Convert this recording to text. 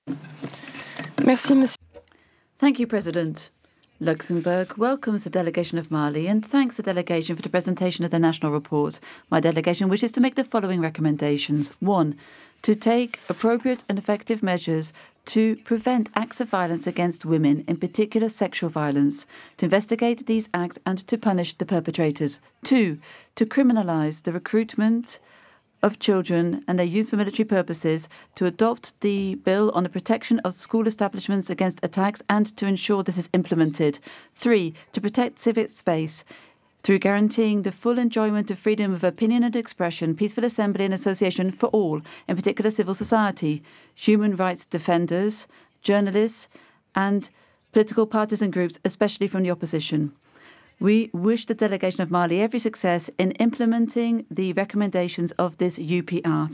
Merci, Monsieur. Thank you, President. Luxembourg welcomes the delegation of Mali and thanks the delegation for the presentation of the national report. My delegation wishes to make the following recommendations. 1. To take appropriate and effective measures to prevent acts of violence against women, in particular sexual violence, to investigate these acts and to punish the perpetrators. 2. To criminalise the recruitment of children and their use for military purposes, to adopt the bill on the protection of school establishments against attacks and to ensure this is implemented. 3. To protect civic space through guaranteeing the full enjoyment of freedom of opinion and expression, peaceful assembly and association for all, in particular civil society, human rights defenders, journalists, and political parties and groups, especially from the opposition. We wish the delegation of Mali every success in implementing the recommendations of this UPR.